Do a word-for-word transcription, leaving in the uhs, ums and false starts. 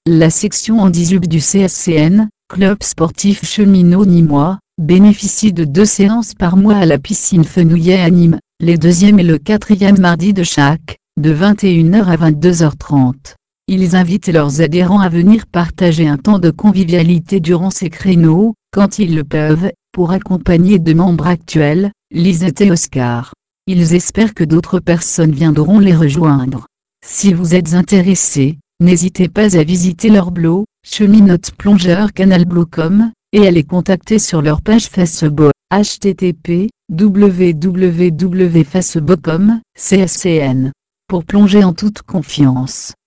La section handicap du C S C N, Club sportif cheminot nîmois, bénéficie de deux séances par mois à la piscine Fenouillet à Nîmes, les deuxième et le quatrième mardi de chaque, de vingt et une heures à vingt-deux heures trente. Ils invitent leurs adhérents à venir partager un temps de convivialité durant ces créneaux, quand ils le peuvent, pour accompagner deux membres actuels, Lisette et Oscar. Ils espèrent que d'autres personnes viendront les rejoindre. Si vous êtes intéressé, n'hésitez pas à visiter leur blog, cheminote plongeur canal blog point com, et à les contacter sur leur page Facebook, h t t p w w w point facebook point com, C S C N. Pour plonger en toute confiance.